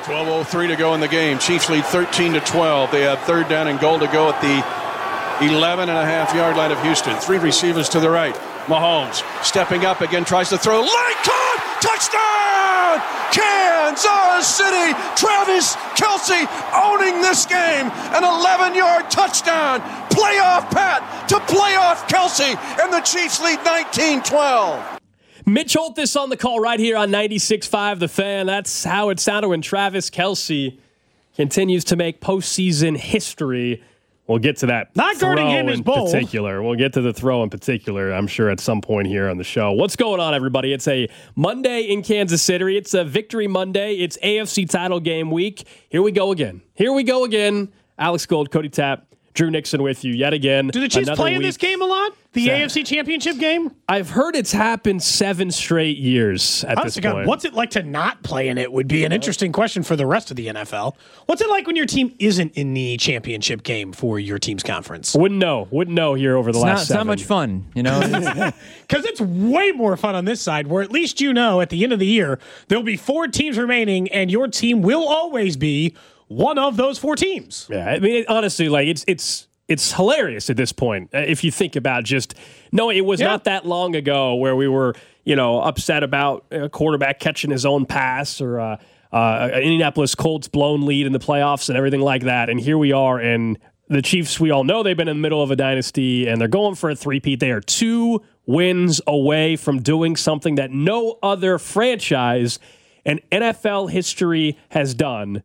12:03 to go in the game. Chiefs lead 13-12. They have third down and goal to go at the 11.5-yard line of Houston. Three receivers to the right. Mahomes stepping up again, tries to throw. Line caught! Touchdown! Kansas City! Travis Kelce owning this game. An 11-yard touchdown. Playoff Pat to playoff Kelce. And the Chiefs lead 19-12. Mitch Holthus on the call right here on 96.5 The Fan. That's how it sounded when Travis Kelce continues to make postseason history. We'll get to that. Not guarding him is bold. Particular. We'll get to the throw in particular, I'm sure, at some point here on the show. What's going on, everybody? It's a Monday in Kansas City. It's a Victory Monday. It's AFC title game week. Here we go again. Alex Gold, Cody Tapp, Drew Nixon with you yet again. Do the Chiefs play in this game a lot? The AFC Championship game? I've heard it's happened 7 straight years at this point. What's it like to not play in it would be an interesting question for the rest of the NFL. What's it like when your team isn't in the championship game for your team's conference? Wouldn't know here over the last 7. It's not much fun, you know? Because it's way more fun on this side, where at least you know at the end of the year, there'll be 4 teams remaining, and your team will always be one of those 4 teams. Yeah, I mean, honestly, like it's hilarious at this point. If you think about it was not that long ago where we were, upset about a quarterback catching his own pass or an Indianapolis Colts blown lead in the playoffs and everything like that. And here we are, and the Chiefs, we all know they've been in the middle of a dynasty, and they're going for a three-peat. They are 2 wins away from doing something that no other franchise in NFL history has done.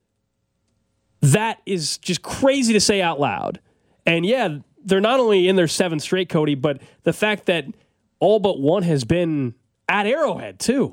That is just crazy to say out loud. And yeah, they're not only in their 7th straight, Cody, but the fact that all but one has been at Arrowhead, too.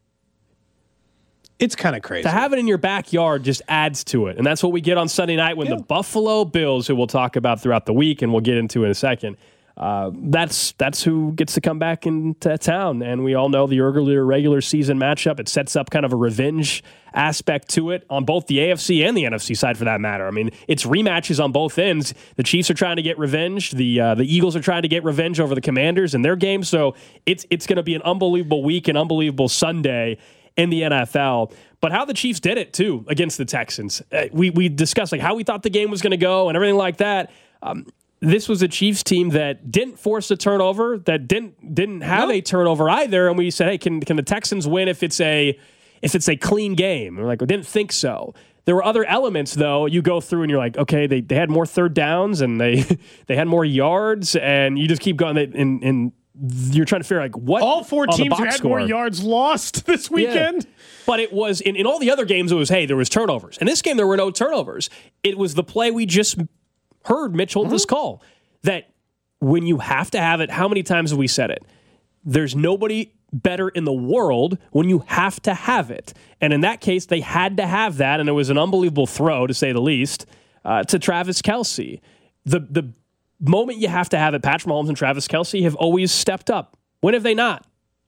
It's kind of crazy. To have it in your backyard just adds to it. And that's what we get on Sunday night when the Buffalo Bills, who we'll talk about throughout the week and we'll get into in a second, that's who gets to come back into town. And we all know the regular season matchup. It sets up kind of a revenge aspect to it on both the AFC and the NFC side, for that matter. I mean, it's rematches on both ends. The Chiefs are trying to get revenge. The Eagles are trying to get revenge over the Commanders in their game. So it's going to be an unbelievable week, an unbelievable Sunday in the NFL. But how the Chiefs did it, too, against the Texans. We discussed how we thought the game was going to go and everything like that. This was a Chiefs team that didn't force a turnover, that didn't have a turnover either. And we said, hey, can the Texans win if it's a clean game? And we're like, we didn't think so. There were other elements, though. You go through and you're like, okay, they had more third downs and they had more yards, and you just keep going. And you're trying to figure out what all 4 teams who had more yards lost this weekend. Yeah. But it was in all the other games. It was there was turnovers. In this game, there were no turnovers. It was the play we just heard Mitch Holthus call, that when you have to have it, how many times have we said it? There's nobody better in the world when you have to have it. And in that case, they had to have that, and it was an unbelievable throw, to say the least, to Travis Kelce. The moment you have to have it, Patrick Mahomes and Travis Kelce have always stepped up. When have they not?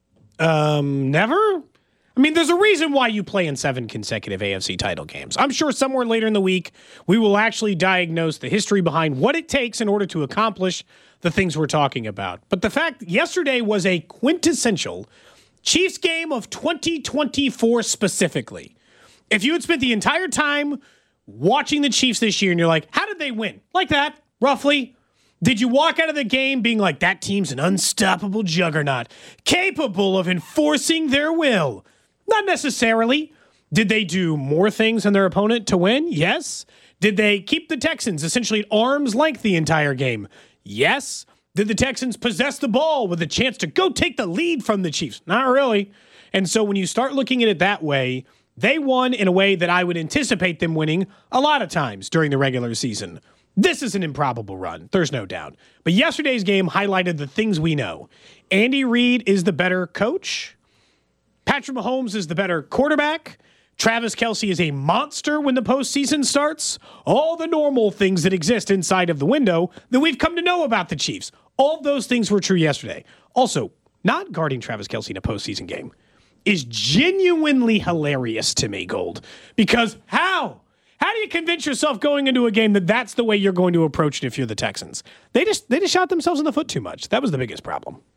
Never? I mean, there's a reason why you play in 7 consecutive AFC title games. I'm sure somewhere later in the week, we will actually diagnose the history behind what it takes in order to accomplish the things we're talking about. But the fact yesterday was a quintessential Chiefs game of 2024 specifically. If you had spent the entire time watching the Chiefs this year and you're like, how did they win? Like that, roughly. Did you walk out of the game being like, that team's an unstoppable juggernaut, capable of enforcing their will? Not necessarily. Did they do more things than their opponent to win? Yes. Did they keep the Texans essentially at arm's length the entire game? Yes. Did the Texans possess the ball with a chance to go take the lead from the Chiefs? Not really. And so when you start looking at it that way, they won in a way that I would anticipate them winning a lot of times during the regular season. This is an improbable run. There's no doubt. But yesterday's game highlighted the things we know. Andy Reid is the better coach. Patrick Mahomes is the better quarterback. Travis Kelce is a monster when the postseason starts. All the normal things that exist inside of the window that we've come to know about the Chiefs. All of those things were true yesterday. Also, not guarding Travis Kelce in a postseason game is genuinely hilarious to me, Gold. Because how? How do you convince yourself going into a game that that's the way you're going to approach it if you're the Texans? They just shot themselves in the foot too much. That was the biggest problem.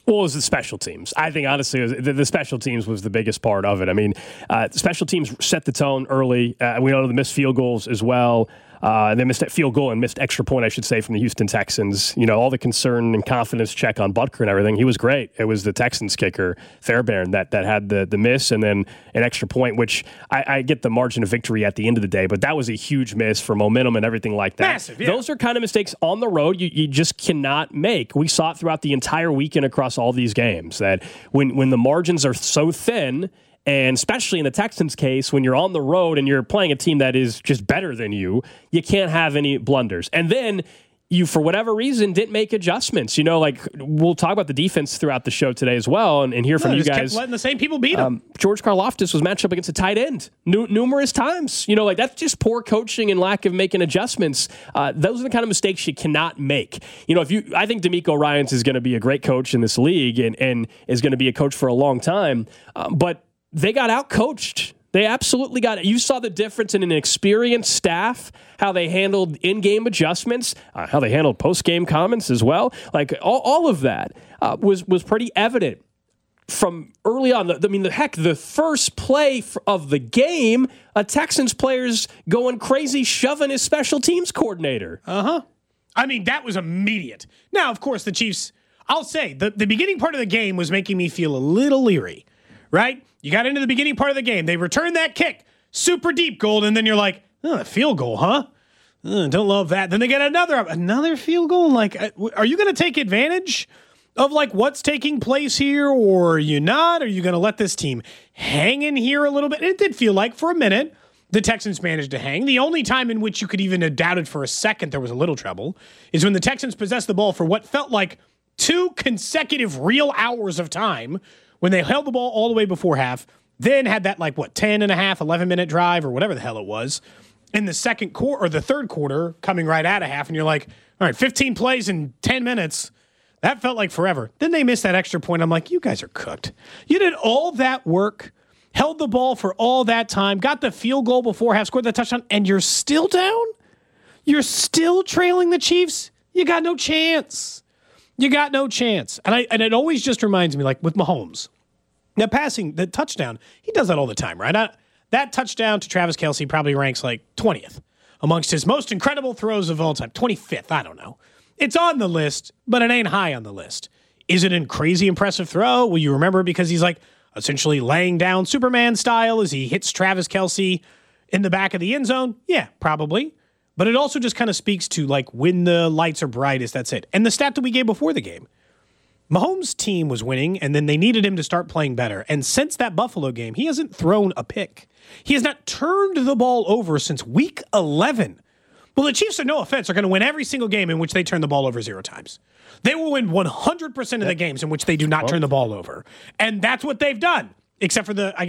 Well, it was the special teams. I think, honestly, the special teams was the biggest part of it. I mean, special teams set the tone early. We know the missed field goals as well. They missed that field goal and missed extra point, I should say, from the Houston Texans. You know, all the concern and confidence check on Butker and everything. He was great. It was the Texans kicker, Fairbairn, that had the miss and then an extra point, which I get the margin of victory at the end of the day, but that was a huge miss for momentum and everything like that. Massive, yeah. Those are kind of mistakes on the road you just cannot make. We saw it throughout the entire weekend across all these games, that when the margins are so thin, and especially in the Texans' case, when you're on the road and you're playing a team that is just better than you can't have any blunders. And then you, for whatever reason, didn't make adjustments. You know, like, we'll talk about the defense throughout the show today as well and hear from you guys. Kept letting the same people beat them. George Karlaftis was matched up against a tight end numerous times. You know, like, that's just poor coaching and lack of making adjustments. Those are the kind of mistakes you cannot make. You know, I think DeMeco Ryans is going to be a great coach in this league and is going to be a coach for a long time. But they got out-coached. They absolutely got it. You saw the difference in an experienced staff, how they handled in-game adjustments, how they handled post-game comments as well. Like, all of that was pretty evident from early on. The first play of the game, a Texans player's going crazy, shoving his special teams coordinator. I mean, that was immediate. Now, of course, the Chiefs, I'll say, the beginning part of the game was making me feel a little leery, right? You got into the beginning part of the game. They returned that kick, super deep, Gold, and then you're like, oh, a field goal, huh? Don't love that. Then they get another field goal. Like, are you going to take advantage of, like, what's taking place here, or are you not? Are you going to let this team hang in here a little bit? It did feel like for a minute the Texans managed to hang. The only time in which you could even have doubted for a second there was a little trouble is when the Texans possessed the ball for what felt like 2 consecutive real hours of time, when they held the ball all the way before half, then had that 10 and a half, 11-minute drive or whatever the hell it was in the second quarter or the third quarter coming right out of half. And you're like, all right, 15 plays in 10 minutes. That felt like forever. Then they missed that extra point. I'm like, you guys are cooked. You did all that work, held the ball for all that time, got the field goal before half, scored the touchdown, and you're still down? You're still trailing the Chiefs? You got no chance. You got no chance. And it always just reminds me, like with Mahomes. Now, passing the touchdown, he does that all the time, right? That touchdown to Travis Kelce probably ranks like 20th amongst his most incredible throws of all time. 25th, I don't know. It's on the list, but it ain't high on the list. Is it a crazy impressive throw? Will you remember because he's like essentially laying down Superman style as he hits Travis Kelce in the back of the end zone? Yeah, probably. But it also just kind of speaks to, like, when the lights are brightest, that's it. And the stat that we gave before the game, Mahomes' team was winning, and then they needed him to start playing better. And since that Buffalo game, he hasn't thrown a pick. He has not turned the ball over since week 11. Well, the Chiefs, no offense, are going to win every single game in which they turn the ball over 0 times. They will win 100% of the games in which they do not turn the ball over. And that's what they've done, except for the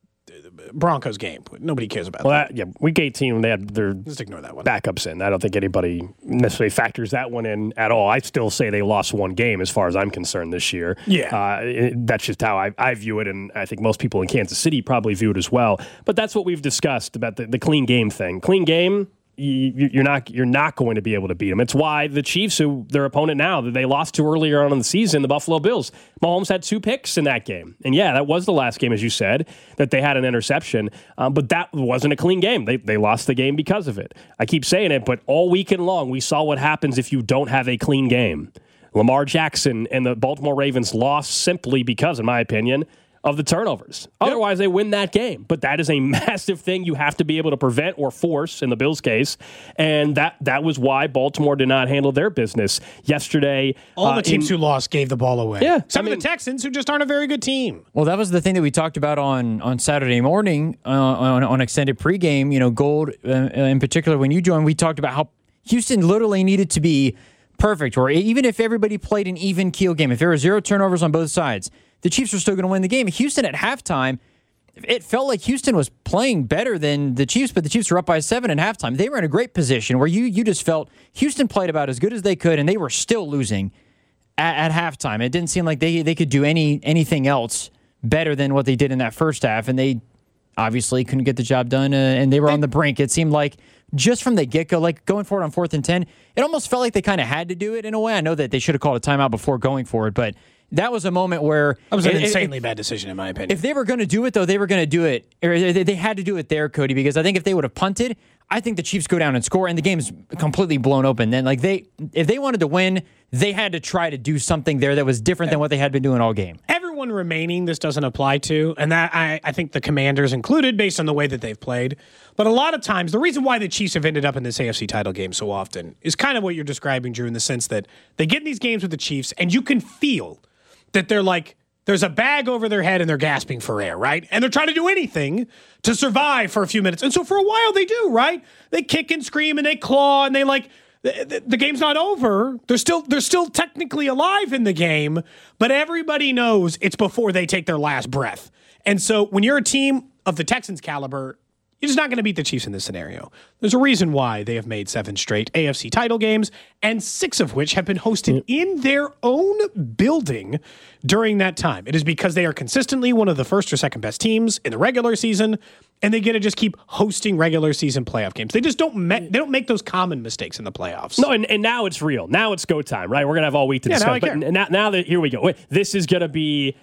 Broncos game. Nobody cares about that. Week 18, they had their just ignore that one. Backups in. I don't think anybody necessarily factors that one in at all. I still say they lost one game as far as I'm concerned this year. Yeah. That's just how I view it, and I think most people in Kansas City probably view it as well. But that's what we've discussed about the clean game thing. Clean game, you're not going to be able to beat them. It's why the Chiefs, who their opponent now, that they lost to earlier on in the season, the Buffalo Bills, Mahomes had 2 picks in that game. And yeah, that was the last game, as you said, that they had an interception. But that wasn't a clean game. They lost the game because of it. I keep saying it, but all weekend long, we saw what happens if you don't have a clean game. Lamar Jackson and the Baltimore Ravens lost simply because, in my opinion, of the turnovers. Otherwise, they win that game. But that is a massive thing you have to be able to prevent or force in the Bills' case. And that was why Baltimore did not handle their business yesterday. All the teams who lost gave the ball away. Yeah, Some of the Texans, who just aren't a very good team. Well, that was the thing that we talked about on Saturday morning on extended pregame. You know, Gold, in particular, when you joined, we talked about how Houston literally needed to be perfect, or even if everybody played an even keel game, if there were 0 turnovers on both sides, the Chiefs were still going to win the game. Houston at halftime, it felt like Houston was playing better than the Chiefs, but the Chiefs were up by 7 at halftime. They were in a great position where you just felt Houston played about as good as they could, and they were still losing at halftime. It didn't seem like they could do anything else better than what they did in that first half, and they obviously couldn't get the job done, and they were on the brink. It seemed like just from the get-go, like going for it on 4th and 10, it almost felt like they kind of had to do it in a way. I know that they should have called a timeout before going for it, but that was a moment where that was an insanely bad decision, in my opinion. If they were going to do it, though, they were going to do it, or they had to do it there, Cody, because I think if they would have punted, I think the Chiefs go down and score, and the game's completely blown open. Then, if they wanted to win, they had to try to do something there that was different than what they had been doing all game. Everyone remaining, this doesn't apply to, and that I think the Commanders included based on the way that they've played. But a lot of times, the reason why the Chiefs have ended up in this AFC title game so often is kind of what you're describing, Drew, in the sense that they get in these games with the Chiefs, and you can feel that they're like, there's a bag over their head and they're gasping for air, right? And they're trying to do anything to survive for a few minutes. And so for a while they do, right? They kick and scream and they claw and they the game's not over. They're still technically alive in the game, but everybody knows it's before they take their last breath. And so when you're a team of the Texans caliber, you're just not going to beat the Chiefs in this scenario. There's a reason why they have made 7 straight AFC title games, and 6 of which have been hosted in their own building during that time. It is because they are consistently one of the first or second best teams in the regular season, and they get to just keep hosting regular season playoff games. They just don't make those common mistakes in the playoffs. No, and now it's real. Now it's go time, right? We're going to have all week to discuss. But now that here we go. This is going to be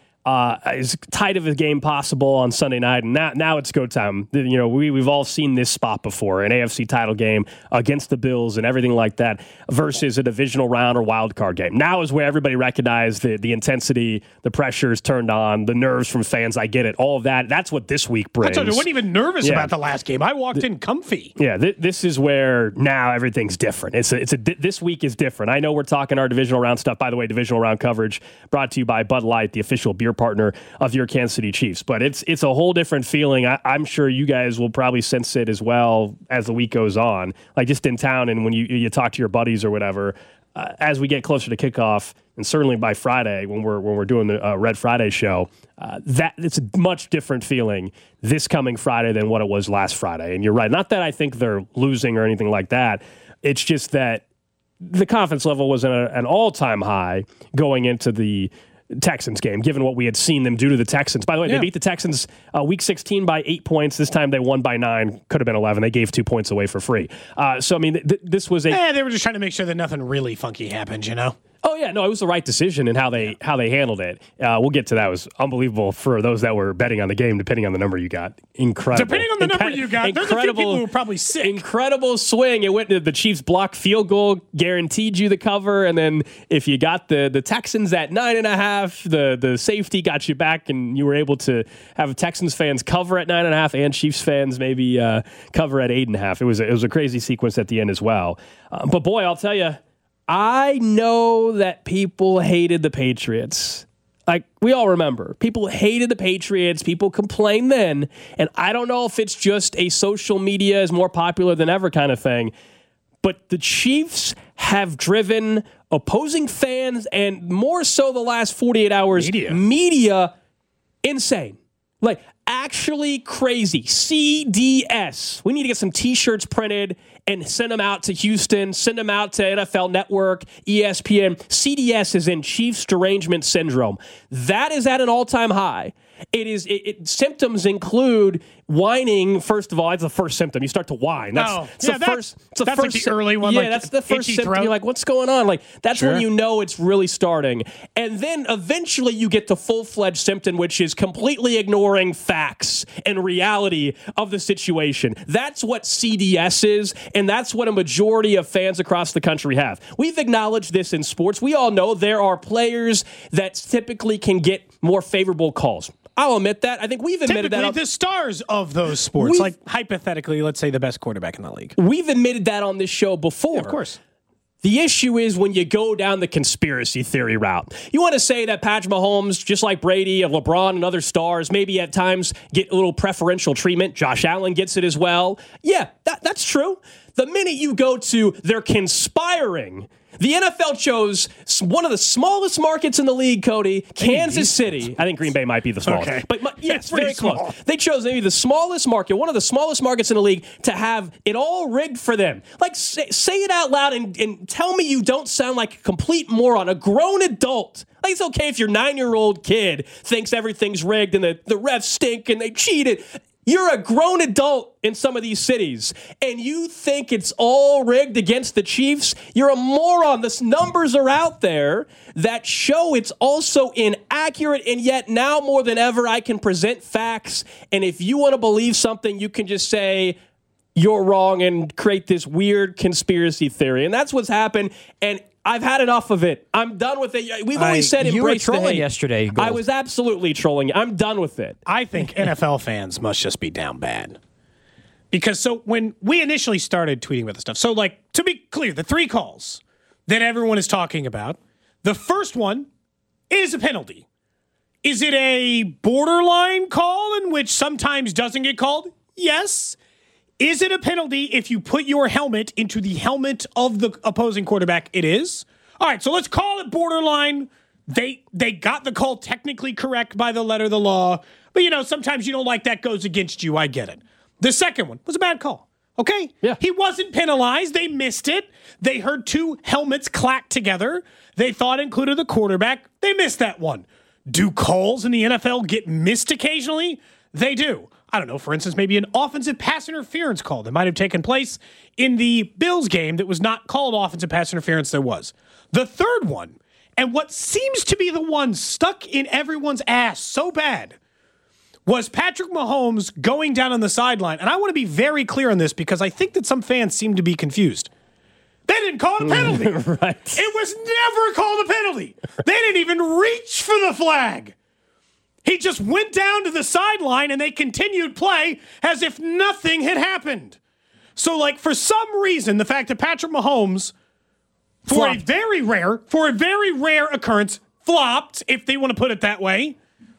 as tight of a game possible on Sunday night, and now it's go time. You know, we've all seen this spot before, an AFC title game against the Bills and everything like that versus a divisional round or wild card game. Now is where everybody recognized the intensity, the pressure is turned on, the nerves from fans. I get it, all of that. That's what this week brings. I wasn't even nervous about the last game. I walked in comfy. Yeah, this is where now everything's different. This week is different. I know we're talking our divisional round stuff. By the way, divisional round coverage brought to you by Bud Light, the official beer partner of your Kansas City Chiefs. But it's a whole different feeling. I'm sure you guys will probably sense it as well as the week goes on. Like just in town and when you talk to your buddies or whatever, as we get closer to kickoff, and certainly by Friday when we're doing the Red Friday show, that it's a much different feeling this coming Friday than what it was last Friday. And you're right. Not that I think they're losing or anything like that. It's just that the confidence level was at an all-time high going into the Texans game, given what we had seen them do to the Texans. By the way, they beat the Texans week 16 by 8 points. This time they won by 9. Could have been 11. They gave 2 points away for free. So, I mean, this was they were just trying to make sure that nothing really funky happened, you know? Oh, yeah. No, it was the right decision in how they handled it. We'll get to that. It was unbelievable for those that were betting on the game, depending on the number you got. Incredible. Depending on the number you got. There's a few people who were probably sick. Incredible swing. It went to the Chiefs block field goal, guaranteed you the cover. And then if you got the Texans at 9.5, the safety got you back, and you were able to have Texans fans cover at 9.5 and Chiefs fans maybe cover at 8.5. It was a crazy sequence at the end as well. But boy, I'll tell you, I know that people hated the Patriots. Like, we all remember. People hated the Patriots. People complained then. And I don't know if it's just a social media is more popular than ever kind of thing. But the Chiefs have driven opposing fans, and more so the last 48 hours, media insane. Like, actually crazy. CDS. We need to get some T-shirts printed and send them out to Houston, send them out to NFL Network, ESPN. CDS is in Chiefs derangement syndrome. That is at an all-time high. Symptoms include whining. First of all, that's the first symptom. You start to whine. That's the first like the early one. Yeah, that's the first symptom. You're like, what's going on? Like, that's when you know it's really starting. And then eventually you get the full-fledged symptom, which is completely ignoring facts and reality of the situation. That's what CDS is, and that's what a majority of fans across the country have. We've acknowledged this in sports. We all know there are players that typically can get more favorable calls. I'll admit that. I think we've admitted that. The stars of those sports, like hypothetically, let's say the best quarterback in the league. We've admitted that on this show before. Yeah, of course. The issue is when you go down the conspiracy theory route. You want to say that Patrick Mahomes, just like Brady, LeBron, and other stars, maybe at times get a little preferential treatment. Josh Allen gets it as well. Yeah, that's true. The minute you go to they're conspiring, the NFL chose one of the smallest markets in the league, Cody, Kansas City. I think Green Bay might be the smallest. Okay. But yes, very close. They chose maybe the smallest market, one of the smallest markets in the league, to have it all rigged for them. Like, say it out loud and tell me you don't sound like a complete moron, a grown adult. Like, it's okay if your 9-year-old kid thinks everything's rigged and the refs stink and they cheated. You're a grown adult in some of these cities, and you think it's all rigged against the Chiefs? You're a moron. The numbers are out there that show it's also inaccurate, and yet now more than ever, I can present facts, and if you want to believe something, you can just say you're wrong and create this weird conspiracy theory, and that's what's happened, and I've had enough of it. I'm done with it. We've always said embrace you were trolling the hate. yesterday. Gold. I was absolutely trolling. I'm done with it. I think NFL fans must just be down bad. Because so when we initially started tweeting about this stuff, so like to be clear, the 3 calls that everyone is talking about, the first one is a penalty. Is it a borderline call in which sometimes doesn't get called? Yes. Is it a penalty if you put your helmet into the helmet of the opposing quarterback? It is. All right, so let's call it borderline. They got the call technically correct by the letter of the law, but sometimes you don't like that goes against you. I get it. The second one was a bad call. Okay? Yeah. He wasn't penalized. They missed it. They heard 2 helmets clack together. They thought it included the quarterback. They missed that one. Do calls in the NFL get missed occasionally? They do. I don't know, for instance, maybe an offensive pass interference call that might have taken place in the Bills game that was not called offensive pass interference there was. The third one, and what seems to be the one stuck in everyone's ass so bad, was Patrick Mahomes going down on the sideline. And I want to be very clear on this because I think that some fans seem to be confused. They didn't call it a penalty. Right. It was never called a penalty. They didn't even reach for the flag. He just went down to the sideline and they continued play as if nothing had happened. So, like, for some reason, the fact that Patrick Mahomes, for a very rare occurrence, flopped, if they want to put it that way,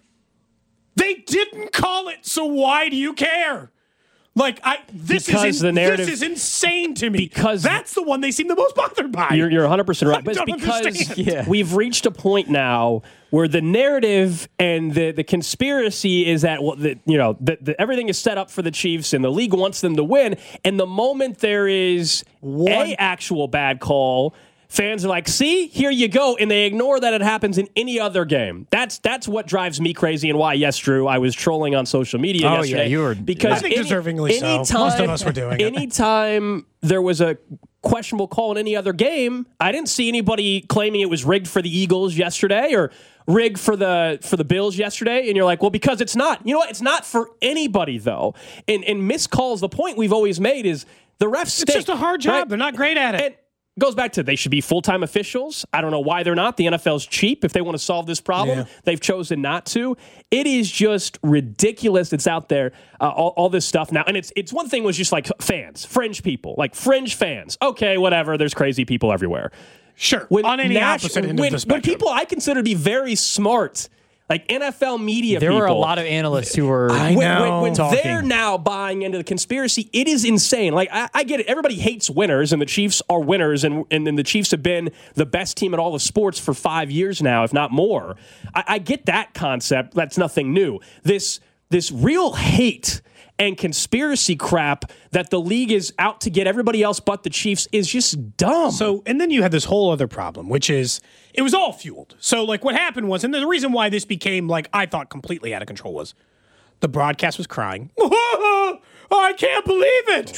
they didn't call it. So why do you care? Like, this is insane to me. Because that's the one they seem the most bothered by. You're 100% right. But it's because we've reached a point now where the narrative and the conspiracy is that everything is set up for the Chiefs and the league wants them to win. And the moment there is an actual bad call, fans are like, see, here you go. And they ignore that it happens in any other game. That's what drives me crazy and why, yes, Drew, I was trolling on social media yesterday. Yeah, you were. Because I think deservingly so. Most of us were doing it. Anytime there was a questionable call in any other game, I didn't see anybody claiming it was rigged for the Eagles yesterday or rigged for the Bills yesterday. And you're like, well, because it's not. You know what? It's not for anybody, though. And missed calls, the point we've always made is the refs stink. It's just a hard job. Right? They're not great at it. And goes back to they should be full-time officials. I don't know why they're not. The NFL's cheap. If they want to solve this problem, they've chosen not to. It is just ridiculous. It's out there, all this stuff now. And it's one thing was just like fans, fringe people, like fringe fans. Okay, whatever. There's crazy people everywhere. Sure. On any opposite end of the spectrum. When people I consider to be very smart, like NFL media there people. There were a lot of analysts who were when they're now buying into the conspiracy, it is insane. Like, I get it. Everybody hates winners, and the Chiefs are winners, and the Chiefs have been the best team at all the sports for 5 years now, if not more. I get that concept. That's nothing new. This real hate and conspiracy crap that the league is out to get everybody else but the Chiefs is just dumb. So, and then you had this whole other problem, which is it was all fueled. So, like, what happened was, and the reason why this became, like, I thought completely out of control was the broadcast was crying. Oh, I can't believe it.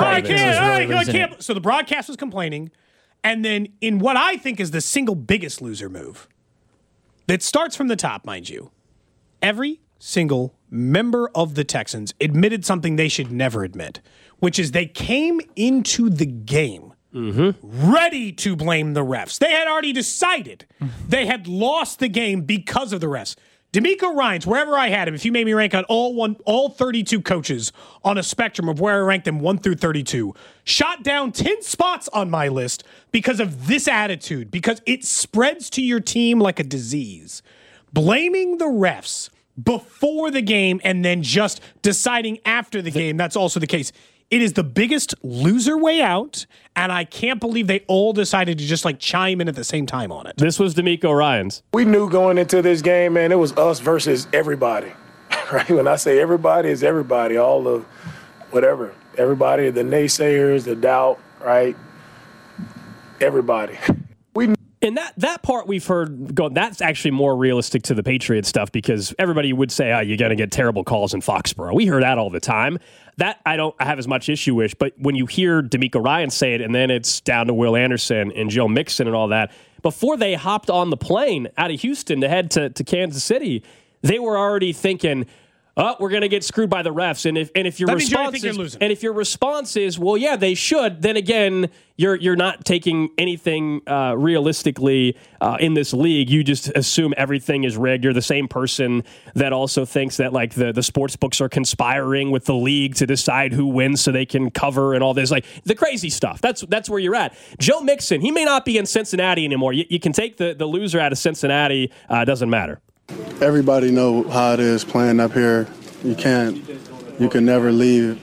I can't. So the broadcast was complaining. And then in what I think is the single biggest loser move, that starts from the top, mind you, every single member of the Texans admitted something they should never admit, which is they came into the game ready to blame the refs. They had already decided they had lost the game because of the refs. DeMeco Ryans, wherever I had him, if you made me rank on all 32 coaches on a spectrum of where I ranked them 1 through 32, shot down 10 spots on my list because of this attitude, because it spreads to your team like a disease. Blaming the refs before the game and then just deciding after the game, that's also the case. It is the biggest loser way out, and I can't believe they all decided to just like chime in at the same time on it. This was DeMeco Ryans. We knew going into this game, man, it was us versus everybody. Right? When I say everybody, it's everybody, all the whatever. Everybody, the naysayers, the doubt, right? Everybody. And that part we've heard go, that's actually more realistic to the Patriots stuff because everybody would say, you're going to get terrible calls in Foxborough. We hear that all the time. That I don't have as much issue with, but when you hear D'Amico Ryan say it and then it's down to Will Anderson and Joe Mixon and all that, before they hopped on the plane out of Houston to head to Kansas City, they were already thinking, we're going to get screwed by the refs. And if your response is, well, yeah, they should, then again, you're not taking anything realistically in this league. You just assume everything is rigged. You're the same person that also thinks that like the sports books are conspiring with the league to decide who wins so they can cover and all this, like the crazy stuff. That's where you're at. Joe Mixon, he may not be in Cincinnati anymore. You can take the loser out of Cincinnati. Doesn't matter. Everybody know how it is playing up here. You can never leave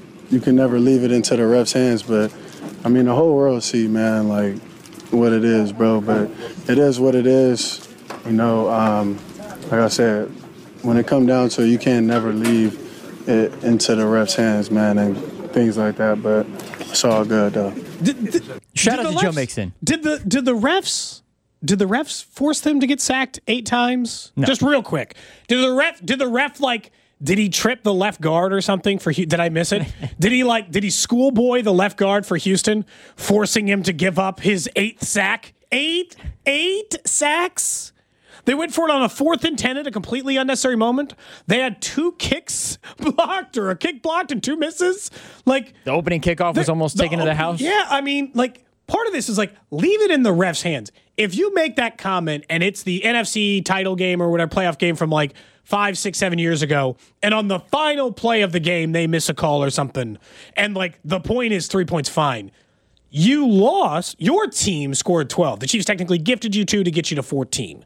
it into the refs' hands. But I mean, the whole world see, man, like what it is, bro. But it is what it is. You know, like I said, when it come down to it, you can never leave it into the refs' hands, man, and things like that. But it's all good, though. Shout out to Joe Mixon. Did the refs force them to get sacked 8 times? No. Just real quick. Did the ref like, did he trip the left guard or something for did I miss it? Did he schoolboy the left guard for Houston, forcing him to give up his 8th sack? 8 sacks? They went for it on a 4th and 10 at a completely unnecessary moment. They had 2 kicks blocked or a kick blocked and 2 misses. Like the opening kickoff was almost taken to the house. Yeah, I mean, like part of this is like leave it in the ref's hands. If you make that comment and it's the NFC title game or whatever playoff game from like 5, 6, 7 years ago, and on the final play of the game they miss a call or something, and like the point is 3 points, fine. You lost. Your team scored 12. The Chiefs technically gifted you 2 to get you to 14.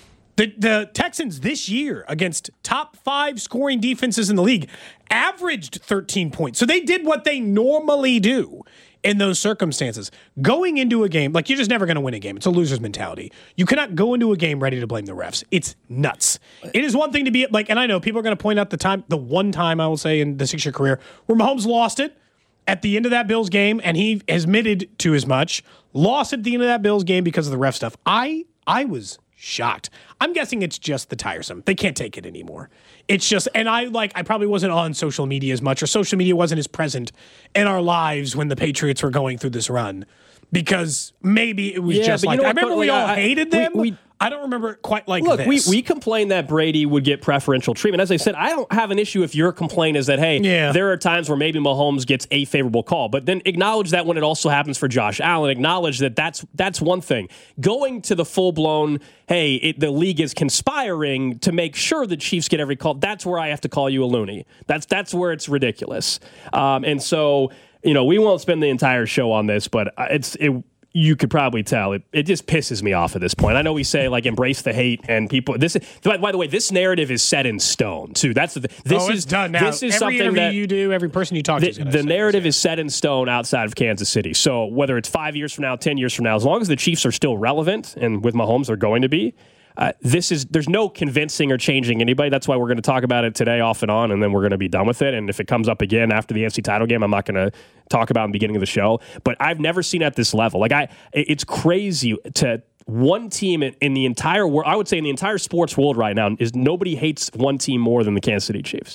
The Texans this year against top 5 scoring defenses in the league averaged 13 points. So they did what they normally do in those circumstances. Going into a game, like you're just never going to win a game. It's a loser's mentality. You cannot go into a game ready to blame the refs. It's nuts. It is one thing to be like, and I know people are going to point out the one time I will say in the 6-year career where Mahomes lost it at the end of that Bills game, and he has admitted to as much, lost at the end of that Bills game because of the ref stuff. I was shocked. I'm guessing it's just the tiresome. They can't take it anymore. It's just, and I probably wasn't on social media as much, or social media wasn't as present in our lives when the Patriots were going through this run, because maybe it was just like, I remember we all hated them. I don't remember it quite like this. Look, we complained that Brady would get preferential treatment. As I said, I don't have an issue if your complaint is that, hey, there are times where maybe Mahomes gets a favorable call, but then acknowledge that when it also happens for Josh Allen, acknowledge that that's one thing. Going to the full-blown, hey, the league is conspiring to make sure the Chiefs get every call, that's where I have to call you a loony. That's where it's ridiculous. And so, we won't spend the entire show on this, but you could probably tell it just pisses me off at this point. I know we say like embrace the hate and people. By the way, this narrative is set in stone too. This is done now. This is every something interview that you do, every person you talk to. The narrative is set in stone outside of Kansas City. So whether it's 5 years from now, 10 years from now, as long as the Chiefs are still relevant, and with Mahomes they're going to be. There's no convincing or changing anybody. That's why we're going to talk about it today off and on, and then we're going to be done with it. And if it comes up again after the NFC title game, I'm not going to talk about it in the beginning of the show. But I've never seen it at this level. It's crazy to one team in the entire world. I would say in the entire sports world right now is nobody hates one team more than the Kansas City Chiefs.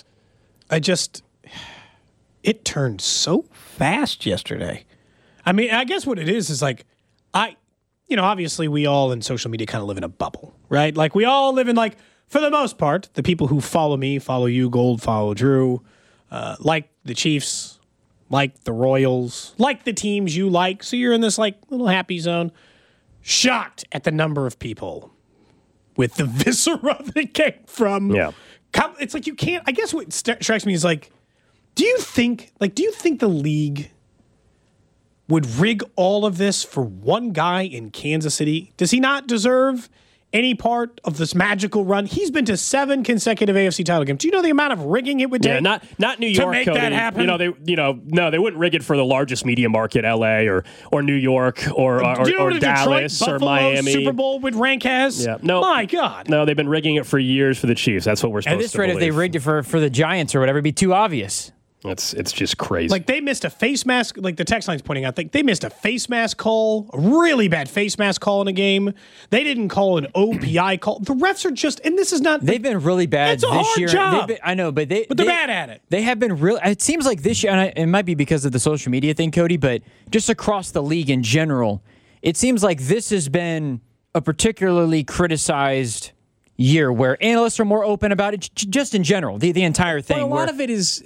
It turned so fast yesterday. I mean, I guess what it is like, obviously we all in social media kind of live in a bubble, right? Like we all live in for the most part, the people who follow me, follow you, Gold, follow Drew, like the Chiefs, like the Royals, like the teams you like. So you're in this little happy zone. Shocked at the number of people with the viscera that came from. Yeah. It's like you can't, I guess what strikes me is do you think the league would rig all of this for one guy in Kansas City? Does he not deserve any part of this magical run? He's been to 7 consecutive AFC title games. Do you know the amount of rigging it would take? Yeah, not New York, to make Cody. that happen. No, they wouldn't rig it for the largest media market, LA or New York or Dallas Detroit, or Miami. Super Bowl would rank as? Yeah, no, my God. No, they've been rigging it for years for the Chiefs. That's what we're supposed to believe. At this rate, if they rigged it for the Giants or whatever, it'd be too obvious. It's just crazy. Like they missed a face mask. Like the text line's pointing out, they missed a face mask call, a really bad face mask call in a game. They didn't call an OPI call. The refs are just, and this is not. They've been really bad it's a this hard year. job. I know, but they're bad at it. They have been real. It seems like this year, and it might be because of the social media thing, Cody, but just across the league in general, it seems like this has been a particularly criticized year where analysts are more open about it, just in general, the entire thing. But a lot of it is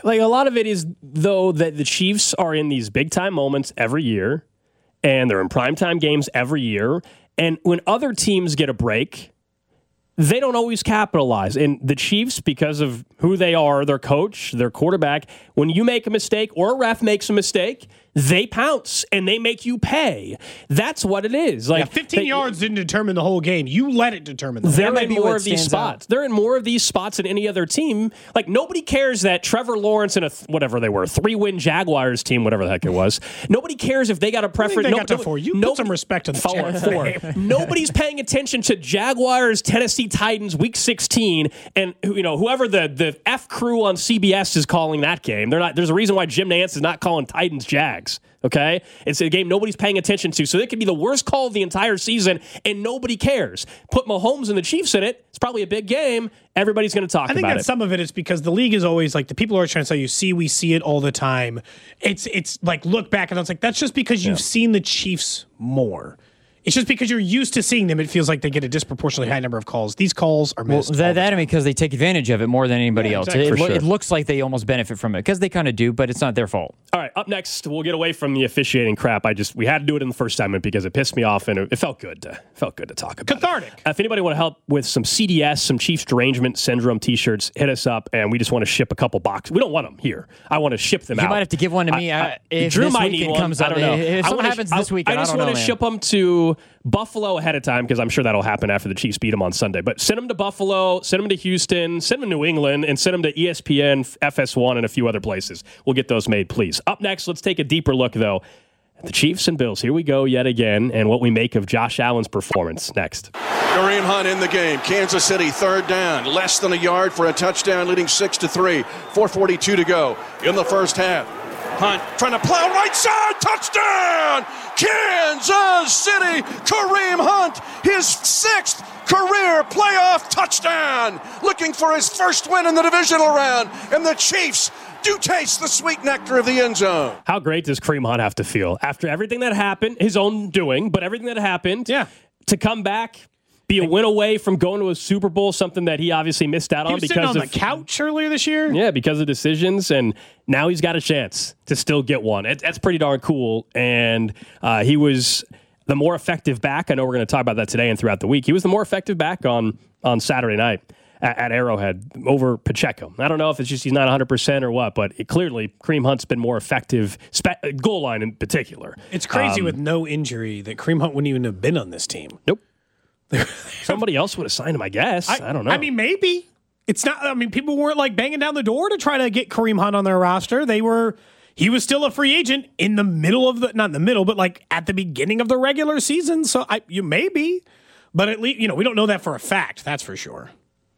though that the Chiefs are in these big time moments every year, and they're in primetime games every year, and when other teams get a break, they don't always capitalize. And the Chiefs, because of who they are, their coach, their quarterback, when you make a mistake or a ref makes a mistake, they pounce and they make you pay. That's what it is. Like 15 yards didn't determine the whole game. You let it determine the whole game. They're in more of these spots. They're in more of these spots than any other team. Like nobody cares that Trevor Lawrence and whatever they were, 3-win Jaguars team, whatever the heck it was. Nobody cares if they got a preference. They got to 4. You put some respect on the four. Nobody's paying attention to Jaguars, Tennessee Titans, Week 16, and whoever the F crew on CBS is calling that game. They're not. There's a reason why Jim Nantz is not calling Titans Jags. Okay? It's a game nobody's paying attention to. So it could be the worst call of the entire season, and nobody cares. Put Mahomes and the Chiefs in it. It's probably a big game. Everybody's going to talk about it. I think that some of it is because the league is always like, the people are trying to tell you, we see it all the time. It's like, look back, and it's like, that's just because you've seen the Chiefs more. It's just because you're used to seeing them, it feels like they get a disproportionately high number of calls. These calls are missed. Well, that because they take advantage of it more than anybody else. Exactly. It looks like they almost benefit from it because they kind of do, but it's not their fault. All right, up next, we'll get away from the officiating crap. We had to do it in the first segment because it pissed me off and it felt good to talk about. Cathartic. If anybody want to help with some CDS, some Chiefs Derangement Syndrome T-shirts, hit us up, and we just want to ship a couple boxes. We don't want them here. I want to ship them out. You might have to give one to me if Drew this might weekend need one. comes up. I don't know. If something happens this weekend, I just want to ship them to Buffalo ahead of time because I'm sure that'll happen after the Chiefs beat them on Sunday. But send them to Buffalo, send them to Houston, send them to New England, and send them to ESPN, FS1, and a few other places. We'll get those made, please. Up next, let's take a deeper look, though, at the Chiefs and Bills. Here we go yet again, and what we make of Josh Allen's performance next. Kareem Hunt in the game. Kansas City, 3rd down. Less than a yard for a touchdown, leading 6-3. 4:42 to go in the first half. Hunt trying to plow right side. Touchdown! Kansas City. Kareem Hunt, his 6th career playoff touchdown. Looking for his first win in the divisional round. And the Chiefs do taste the sweet nectar of the end zone. How great does Kareem Hunt have to feel after everything that happened, his own doing, but everything that happened, to come back, be a win away from going to a Super Bowl, something that he obviously missed out on because because of the couch earlier this year. Yeah, because of decisions, and now he's got a chance to still get one. That's pretty darn cool. And he was the more effective back. I know we're going to talk about that today and throughout the week. He was the more effective back on Saturday night at Arrowhead over Pacheco. I don't know if it's just he's not 100% or what, but clearly Kareem Hunt's been more effective, goal line in particular. It's crazy with no injury that Kareem Hunt wouldn't even have been on this team. Nope. Somebody else would have signed him, I guess. I don't know. I mean, maybe. It's not. I mean, people weren't like banging down the door to try to get Kareem Hunt on their roster. He was still a free agent in the middle of not in the middle, but like at the beginning of the regular season. So maybe, but at least, we don't know that for a fact. That's for sure.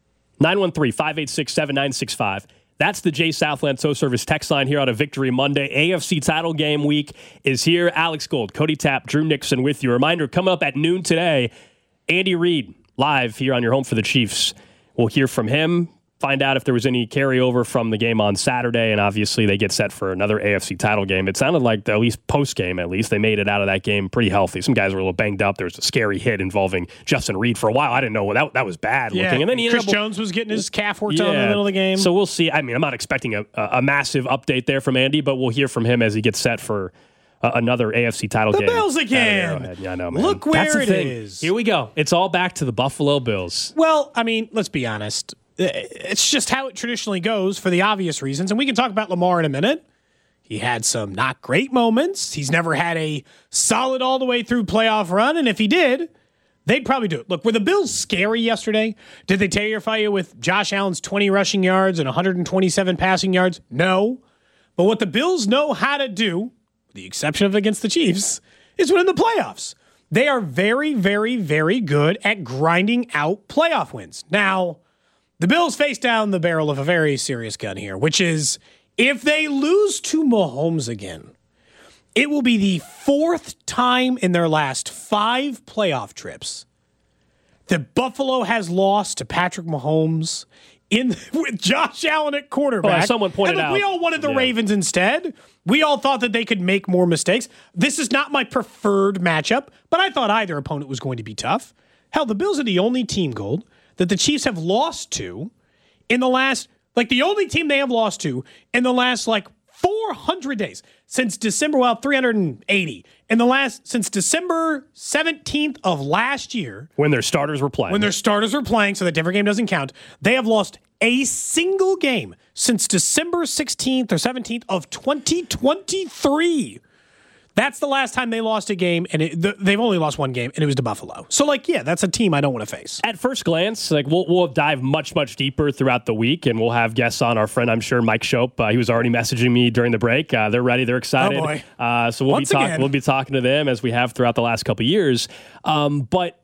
913-586-7965. That's the Jay Southland Tow Service text line here on a Victory Monday. AFC title game week is here. Alex Gold, Cody Tapp, Drew Nixon with you. Reminder, coming up at noon today, Andy Reid live here on your home for the Chiefs. We'll hear from him, find out if there was any carryover from the game on Saturday, and obviously they get set for another AFC title game. It sounded like, at least post-game, they made it out of that game pretty healthy. Some guys were a little banged up. There was a scary hit involving Justin Reed for a while. I didn't know that was bad looking. And then Chris Jones was getting his calf worked on in the middle of the game. So we'll see. I mean, I'm not expecting a massive update there from Andy, but we'll hear from him as he gets set for another AFC title game. The Bills again. Yeah, I know, man. Look where it is. Here we go. It's all back to the Buffalo Bills. Well, I mean, let's be honest. It's just how it traditionally goes for the obvious reasons. And we can talk about Lamar in a minute. He had some not great moments. He's never had a solid all the way through playoff run. And if he did, they'd probably do it. Look, were the Bills scary yesterday? Did they terrify you with Josh Allen's 20 rushing yards and 127 passing yards? No. But what the Bills know how to do, with the exception of against the Chiefs, is win in the playoffs. They are very, very, very good at grinding out playoff wins. Now, the Bills face down the barrel of a very serious gun here, which is If they lose to Mahomes again, it will be the 4th time in their last 5 playoff trips that Buffalo has lost to Patrick Mahomes with Josh Allen at quarterback. Well, someone pointed out. We all wanted the Ravens instead. We all thought that they could make more mistakes. This is not my preferred matchup, but I thought either opponent was going to be tough. Hell, the Bills are the only team, Gold, that the Chiefs have lost to in the last, the only team they have lost to in the last, 400 days. Since December, 380. Since December 17th of last year. When their starters were playing. So that different game doesn't count. They have lost a single game since December 16th or 17th of 2023. That's the last time they lost a game, and they've only lost one game, and it was to Buffalo. So, that's a team I don't want to face. At first glance, we'll dive much, much deeper throughout the week, and we'll have guests on. Our friend, I'm sure, Mike Shope, he was already messaging me during the break. They're ready. They're excited. Oh, boy. So we'll be talking to them as we have throughout the last couple of years. But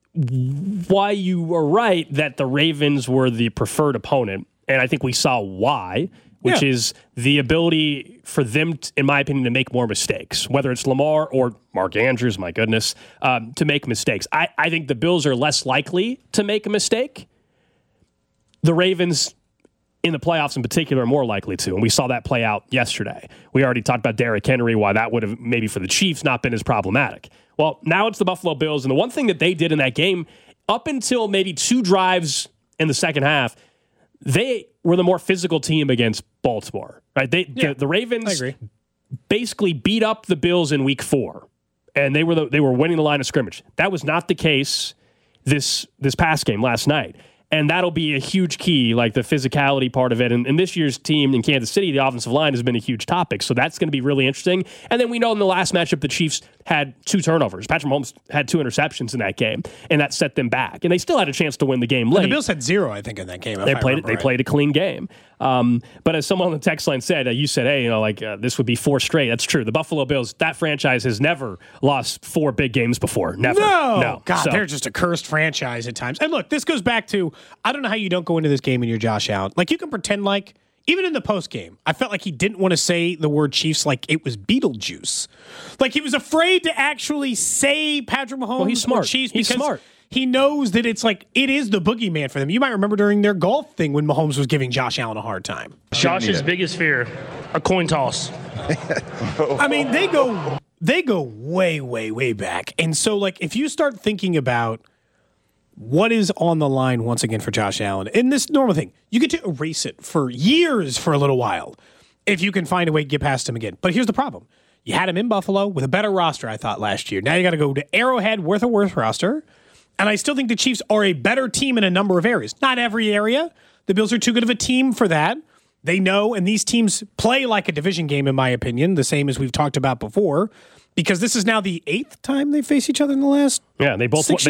why you are right that the Ravens were the preferred opponent, and I think we saw why, which is the ability for them, in my opinion, to make more mistakes, whether it's Lamar or Mark Andrews, my goodness, to make mistakes. I think the Bills are less likely to make a mistake. The Ravens, in the playoffs in particular, are more likely to, and we saw that play out yesterday. We already talked about Derrick Henry, why that would have maybe for the Chiefs not been as problematic. Well, now it's the Buffalo Bills, and the one thing that they did in that game, up until maybe 2 drives in the second half, they were the more physical team against Baltimore, right? The Ravens basically beat up the Bills in week 4, and they were winning the line of scrimmage. That was not the case this past game last night. And that'll be a huge key, the physicality part of it. And this year's team in Kansas City, the offensive line has been a huge topic. So that's going to be really interesting. And then we know in the last matchup, the Chiefs had 2 turnovers. Patrick Mahomes had 2 interceptions in that game, and that set them back. And they still had a chance to win the game late. The Bills had 0, I think, in that game. They played a clean game. But as someone on the text line said, you said, hey, this would be 4 straight. That's true. The Buffalo Bills, that franchise has never lost 4 big games before. Never. No. God, they're just a cursed franchise at times. And look, this goes back to, I don't know how you don't go into this game and you're Josh Allen. You can pretend even in the post game, I felt like he didn't want to say the word Chiefs like it was Beetlejuice. He was afraid to actually say Patrick Mahomes. Well, he's smart. Chiefs he's smart. He knows that it's it is the boogeyman for them. You might remember during their golf thing when Mahomes was giving Josh Allen a hard time. Josh's biggest fear, a coin toss. I mean, they go way, way, way back. And so, if you start thinking about what is on the line once again for Josh Allen, and this normal thing, you get to erase it for years for a little while if you can find a way to get past him again. But here's the problem. You had him in Buffalo with a better roster, I thought, last year. Now you got to go to Arrowhead with a worse roster. And I still think the Chiefs are a better team in a number of areas. Not every area. The Bills are too good of a team for that. They know, and these teams play like a division game, in my opinion, the same as we've talked about before, because this is now the 8th time they face each other in the last they both won.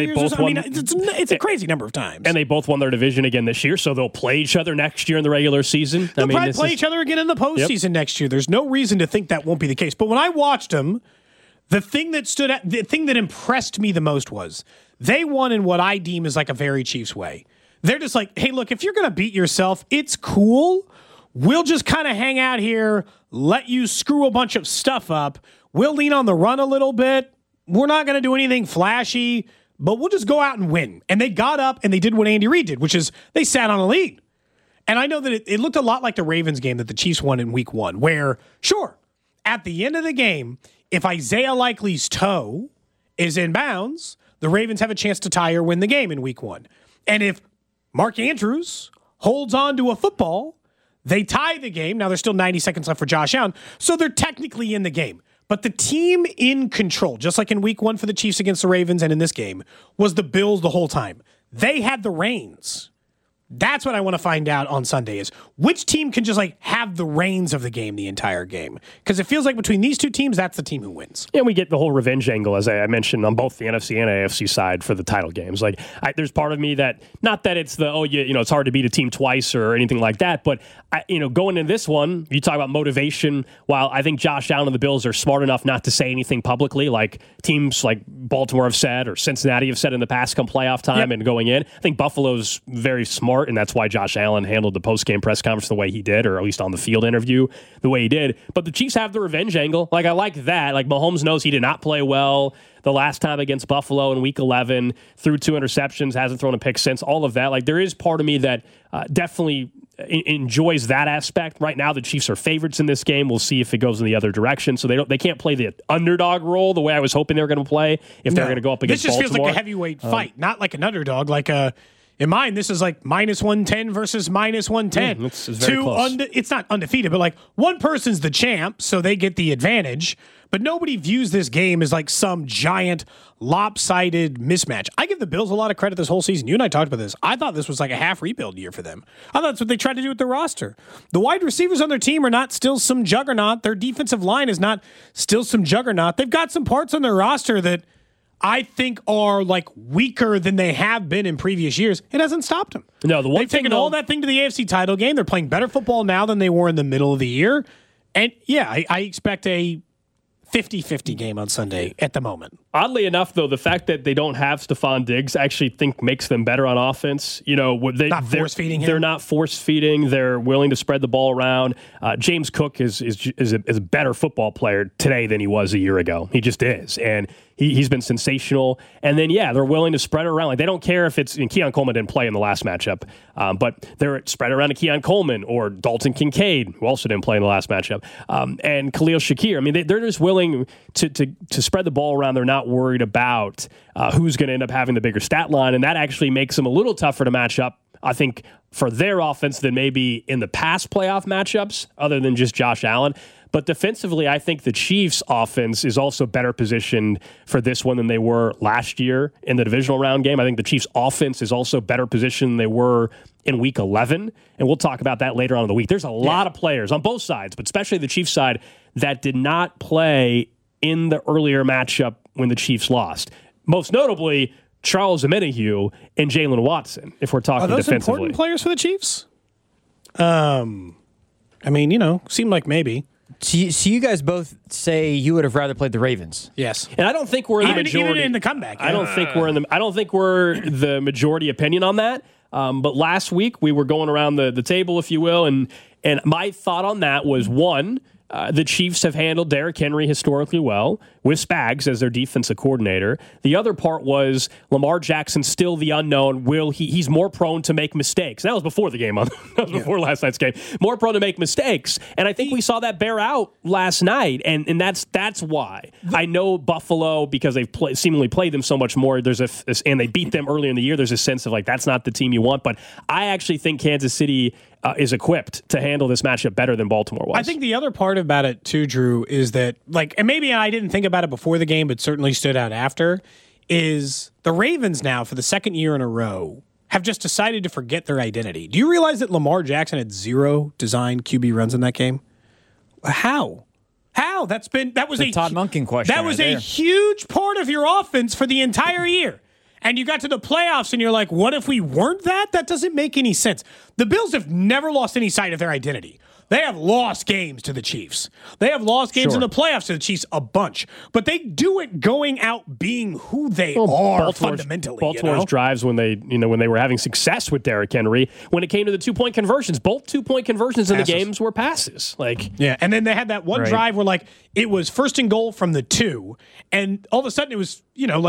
It's a crazy number of times. And they both won their division again this year, so they'll play each other next year in the regular season. They'll probably play each other again in the postseason next year. There's no reason to think that won't be the case. But when I watched them, the thing that impressed me the most was they won in what I deem is like a very Chiefs way. They're just like, hey, look, if you're going to beat yourself, it's cool. We'll just kind of hang out here, let you screw a bunch of stuff up. We'll lean on the run a little bit. We're not going to do anything flashy, but we'll just go out and win. And they got up and they did what Andy Reid did, which is they sat on a lead. And I know that it looked a lot like the Ravens game that the Chiefs won in week 1, where, sure, at the end of the game, if Isaiah Likely's toe is in bounds, the Ravens have a chance to tie or win the game in week 1. And if Mark Andrews holds on to a football, they tie the game. Now there's still 90 seconds left for Josh Allen, so they're technically in the game. But the team in control, just like in week 1 for the Chiefs against the Ravens and in this game, was the Bills the whole time. They had the reins. That's what I want to find out on Sunday is which team can just have the reins of the game the entire game. Because it feels like between these two teams, that's the team who wins. Yeah, we get the whole revenge angle, as I mentioned, on both the NFC and AFC side for the title games. There's part of me that, not that it's it's hard to beat a team twice or anything like that, but going into this one, you talk about motivation. While I think Josh Allen and the Bills are smart enough not to say anything publicly, like teams like Baltimore have said or Cincinnati have said in the past come playoff time and going in, I think Buffalo's very smart part, and that's why Josh Allen handled the post-game press conference the way he did, or at least on the field interview the way he did. But the Chiefs have the revenge angle. Like, I like that. Like, Mahomes knows he did not play well the last time against Buffalo in Week 11, threw 2 interceptions, hasn't thrown a pick since, all of that. Like, there is part of me that definitely enjoys that aspect. Right now, the Chiefs are favorites in this game. We'll see if it goes in the other direction. So they can't play the underdog role the way I was hoping they were going to play if they're going to go up against Baltimore. This just feels like a heavyweight fight, not like an underdog. Like in mine, this is like minus 110 versus minus 110. It's very close. It's not undefeated, but like one person's the champ, so they get the advantage. But nobody views this game as like some giant lopsided mismatch. I give the Bills a lot of credit this whole season. You and I talked about this. I thought this was like a half rebuild year for them. I thought that's what they tried to do with their roster. The wide receivers on their team are not still some juggernaut. Their defensive line is not still some juggernaut. They've got some parts on their roster that I think are like weaker than they have been in previous years. It hasn't stopped them. No, the one They've taken all that thing to the AFC title game. They're playing better football now than they were in the middle of the year. And yeah, I expect a 50-50 game on Sunday at the moment. Oddly enough, though, the fact that they don't have Stephon Diggs I actually think makes them better on offense. You know, they're not force feeding. They're willing to spread the ball around. James Cook is a better football player today than he was a year ago. He just is, and he's been sensational. And then they're willing to spread it around. Like, they don't care if it's Keon Coleman didn't play in the last matchup, but they're spread around to Keon Coleman or Dalton Kincaid, who also didn't play in the last matchup, and Khalil Shakir. I mean, they're just willing to spread the ball around. They're not worried about who's going to end up having the bigger stat line, and that actually makes them a little tougher to match up, I think, for their offense than maybe in the past playoff matchups, other than just Josh Allen. But defensively, I think the Chiefs' offense is also better positioned for this one than they were last year in the divisional round game. I think the Chiefs' offense is also better positioned than they were in Week 11, and we'll talk about that later on in the week. There's a lot of players on both sides, but especially the Chiefs' side, that did not play in the earlier matchup when the Chiefs lost. Most notably, Charles Omenihu and Jalen Watson, if we're talking defensively. Are those important players for the Chiefs? I mean, seemed like maybe. So you guys both say you would have rather played the Ravens. Yes, and I don't think we're in the majority. Even in the comeback, I don't think we're the majority opinion on that. But last week we were going around the table, if you will, and my thought on that was one. The Chiefs have handled Derrick Henry historically well, with Spags as their defensive coordinator. The other part was Lamar Jackson still the unknown. He's more prone to make mistakes. That was before the game. That was before last night's game. More prone to make mistakes. And I think we saw that bear out last night. And that's why. I know Buffalo, because they've seemingly played them so much more, and they beat them early in the year, there's a sense of like, that's not the team you want. But I actually think Kansas City is equipped to handle this matchup better than Baltimore was. I think the other part about it too, Drew, is that and maybe I didn't think about it before the game, but certainly stood out after, is the Ravens now for the second year in a row have just decided to forget their identity. Do you realize that Lamar Jackson had 0 designed QB runs in that game? How? That was a Todd Monken question. That was a huge part of your offense for the entire year. And you got to the playoffs and you're like, what if we weren't that? That doesn't make any sense. The Bills have never lost any sight of their identity. They have lost games to the Chiefs. They have lost games in the playoffs to the Chiefs a bunch. But they do it going out being who they are fundamentally. Baltimore's drives when they were having success with Derrick Henry, when it came to the 2-point conversions, both 2-point conversions in the games were passes. And then they had that one drive where it was first and goal from the 2, and all of a sudden it was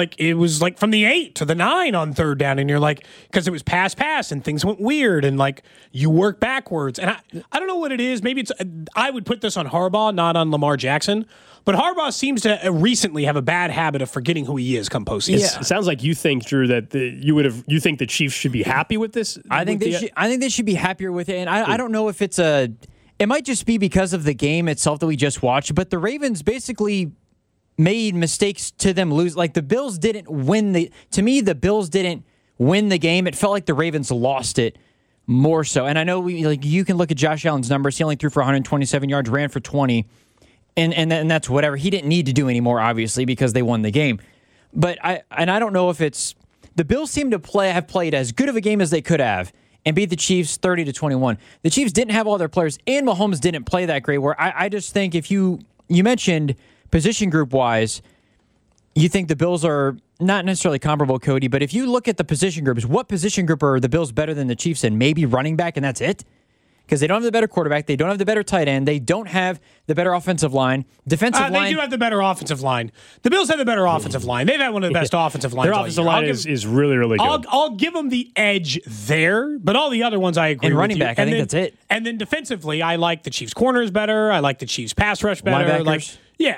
from the 8 to the 9 on third down, and you're like, because it was pass, and things went weird, and you work backwards. And I don't know what it is. Maybe I would put this on Harbaugh, not on Lamar Jackson. But Harbaugh seems to recently have a bad habit of forgetting who he is come postseason. Yeah. It sounds like you think, Drew, that you think the Chiefs should be happy with this. I think they should be happier with it, and I don't know if it's a. It might just be because of the game itself that we just watched, but the Ravens basically made mistakes to them lose. Like, the Bills didn't win to me, the Bills didn't win the game. It felt like the Ravens lost it more so. And I know you can look at Josh Allen's numbers. He only threw for 127 yards, ran for 20, and that's whatever. He didn't need to do any more, obviously, because they won the game. But I don't know if it's the Bills seem to have played as good of a game as they could have and beat the Chiefs 30-21. The Chiefs didn't have all their players, and Mahomes didn't play that great. Where I just think if you mentioned position group wise, you think the Bills are not necessarily comparable, Cody, but if you look at the position groups, what position group are the Bills better than the Chiefs in? Maybe running back, and that's it? Because they don't have the better quarterback, they don't have the better tight end, they don't have the better offensive line. Defensive line. They do have the better offensive line. The Bills have the better offensive line. They've had one of the best offensive lines. Their offensive line is really, really good. I'll give them the edge there, but all the other ones I agree with. And running back, I think that's it. And then defensively, I like the Chiefs' corners better. I like the Chiefs' pass rush better. Linebackers.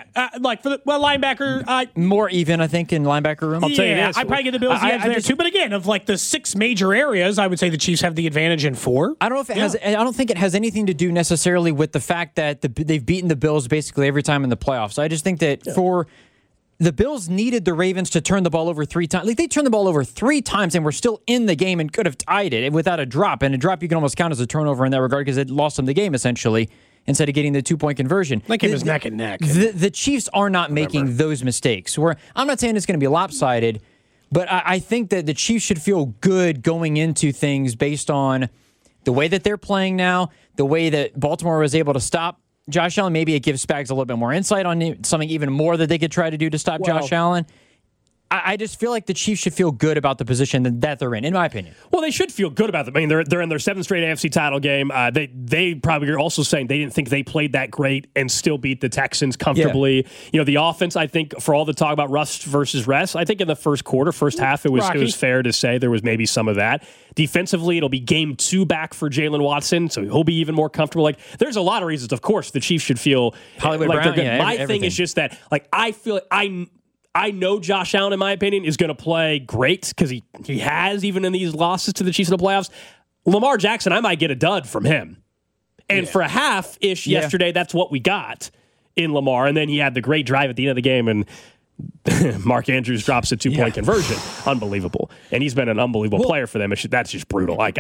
Linebacker. More even, I think, in linebacker room. I'll tell you this. I probably get the Bills the edge there too. But again, of like the 6 major areas, I would say the Chiefs have the advantage in 4. I don't know if it has. I don't think it has anything to do necessarily with the fact that they've beaten the Bills basically every time in the playoffs. I just think that for the Bills needed the Ravens to turn the ball over 3 times. Like they turned the ball over 3 times and were still in the game and could have tied it without a drop. And a drop you can almost count as a turnover in that regard because it lost them the game essentially. Instead of getting the 2-point conversion. That game was neck and neck. The Chiefs are not making those mistakes. I'm not saying it's going to be lopsided, but I think that the Chiefs should feel good going into things based on the way that they're playing now, the way that Baltimore was able to stop Josh Allen. Maybe it gives Spags a little bit more insight on something even more that they could try to do to stop Josh Allen. I just feel like the Chiefs should feel good about the position that they're in my opinion. Well, they should feel good about them. I mean, they're in their 7th straight AFC title game. They probably are also saying they didn't think they played that great and still beat the Texans comfortably. Yeah. The offense, I think, for all the talk about rust versus rest, I think in the first half, it was fair to say there was maybe some of that. Defensively, it'll be game 2 back for Jalen Watson, so he'll be even more comfortable. Like, there's a lot of reasons. Of course, the Chiefs should feel Hollywood like Brown, they're good. My everything. thing is just that, like, I feel I know Josh Allen, in my opinion, is going to play great because he has, even in these losses to the Chiefs in the playoffs. Lamar Jackson, I might get a dud from him. And for a half-ish yesterday, that's what we got in Lamar. And then he had the great drive at the end of the game, and Mark Andrews drops a 2-point conversion. Unbelievable. And he's been an unbelievable player for them. That's just brutal. Like,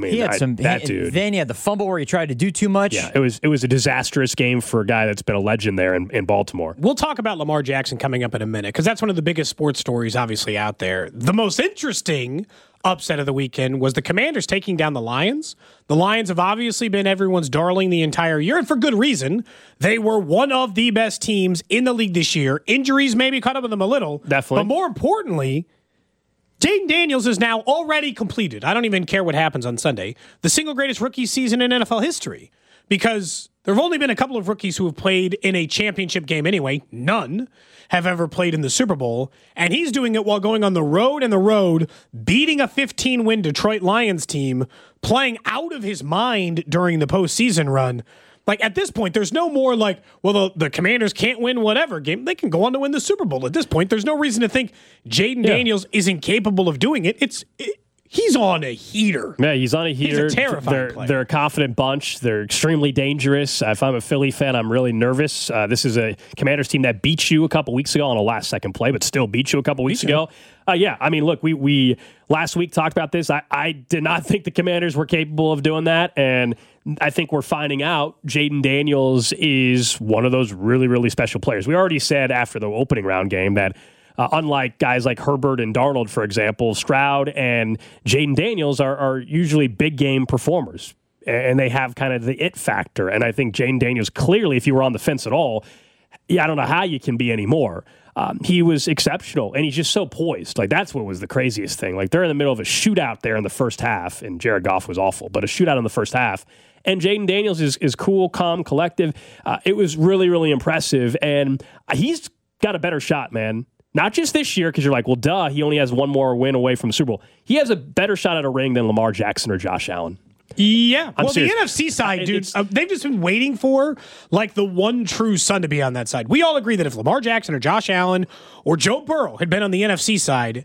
that dude. Then he had the fumble where he tried to do too much. Yeah, it was a disastrous game for a guy that's been a legend there in Baltimore. We'll talk about Lamar Jackson coming up in a minute because that's one of the biggest sports stories obviously out there. The most interesting upset of the weekend was the Commanders taking down the Lions. The Lions have obviously been everyone's darling the entire year, and for good reason. They were one of the best teams in the league this year. Injuries maybe caught up with them a little. Definitely. But more importantly, Jayden Daniels is now already completed. I don't even care what happens on Sunday. The single greatest rookie season in NFL history. Because there have only been a couple of rookies who have played in a championship game anyway. None have ever played in the Super Bowl. And he's doing it while going on the road, beating a 15-win Detroit Lions team, playing out of his mind during the postseason run. Like, at this point, there's no more like, well, the Commanders can't win whatever game. They can go on to win the Super Bowl. At this point, there's no reason to think Jayden Daniels isn't capable of doing it. He's on a heater. Yeah, he's on a heater. He's a terrifying player. They're a confident bunch. They're extremely dangerous. If I'm a Philly fan, I'm really nervous. This is a Commanders team that beat you a couple weeks ago on a last-second play, but still beat you a couple weeks ago. I mean, look, we last week talked about this. I did not think the Commanders were capable of doing that, and I think we're finding out Jayden Daniels is one of those really, really special players. We already said after the opening round game that unlike guys like Herbert and Darnold, for example, Stroud and Jayden Daniels are usually big game performers, and they have kind of the it factor. And I think Jayden Daniels, clearly, if you were on the fence at all, I don't know how you can be anymore. He was exceptional, and he's just so poised. Like, that's what was the craziest thing. Like, they're in the middle of a shootout there in the first half, and Jared Goff was awful, but a shootout in the first half. And Jayden Daniels is cool, calm, collective. It was really, really impressive, and he's got a better shot, man. Not just this year, because you're like, well, duh, he only has one more win away from the Super Bowl. He has a better shot at a ring than Lamar Jackson or Josh Allen. Yeah. I'm well, serious. The NFC side, dude, they've just been waiting for, like, the one true son to be on that side. We all agree that if Lamar Jackson or Josh Allen or Joe Burrow had been on the NFC side,